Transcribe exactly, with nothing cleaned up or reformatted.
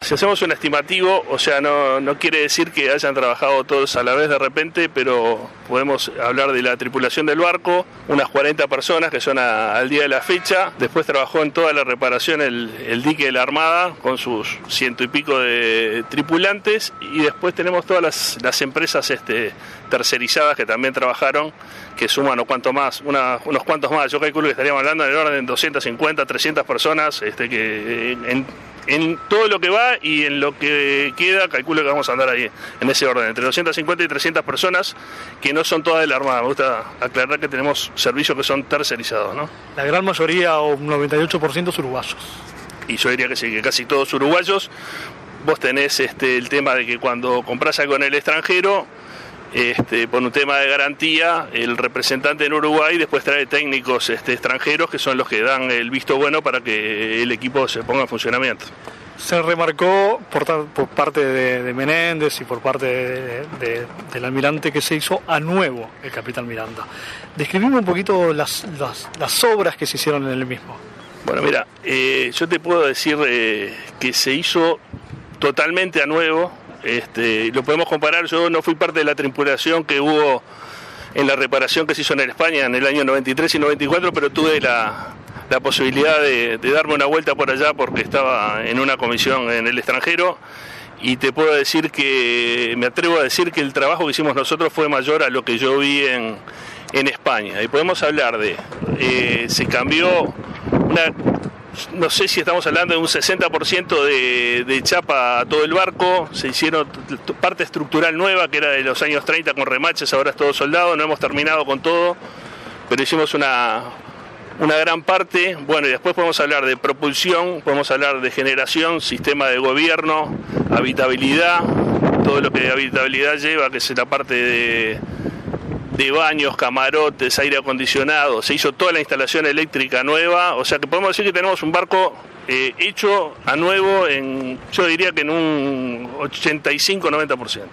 Si hacemos un estimativo, o sea, no, no quiere decir que hayan trabajado todos a la vez de repente, pero podemos hablar de la tripulación del barco, unas cuarenta personas que son a, al día de la fecha. Después trabajó en toda la reparación el, el dique de la Armada con sus ciento y pico de tripulantes, y después tenemos todas las, las empresas este, tercerizadas que también trabajaron, que suman unos cuantos más, una, unos cuantos más. Yo calculo que estaríamos hablando en el orden de doscientas cincuenta, trescientas personas, este, que en, en todo lo que va y en lo que queda, calculo que vamos a andar ahí en ese orden, entre doscientas cincuenta y trescientas personas, que no son todas de la Armada. Me gusta aclarar que tenemos servicios que son tercerizados, ¿no? La gran mayoría, o un noventa y ocho por ciento, uruguayos. Y yo diría que sí, que casi todos uruguayos. Vos tenés este, el tema de que cuando comprás algo en el extranjero, Este, por un tema de garantía, el representante en Uruguay después trae técnicos este, extranjeros que son los que dan el visto bueno para que el equipo se ponga en funcionamiento. Se remarcó por, por parte de, de Menéndez y por parte de, de, del almirante que se hizo a nuevo el capitán Miranda. Describime un poquito las, las, las obras que se hicieron en el mismo. Bueno, mira, eh, yo te puedo decir eh, que se hizo totalmente a nuevo. Este, lo podemos comparar. Yo no fui parte de la tripulación que hubo en la reparación que se hizo en España en el año noventa y tres y noventa y cuatro, pero tuve la, la posibilidad de, de darme una vuelta por allá porque estaba en una comisión en el extranjero, y te puedo decir que, me atrevo a decir que el trabajo que hicimos nosotros fue mayor a lo que yo vi en, en España. Y podemos hablar de, eh, se cambió una... no sé si estamos hablando de un sesenta por ciento de, de chapa a todo el barco. Se hicieron parte estructural nueva que era de los años treinta con remaches, ahora es todo soldado. No hemos terminado con todo, pero hicimos una, una gran parte. Bueno, y después podemos hablar de propulsión, podemos hablar de generación, sistema de gobierno, habitabilidad, todo lo que de habitabilidad lleva, que es la parte de de baños, camarotes, aire acondicionado. Se hizo toda la instalación eléctrica nueva, o sea que podemos decir que tenemos un barco eh, hecho a nuevo en, yo diría que en un ochenta y cinco a noventa por ciento.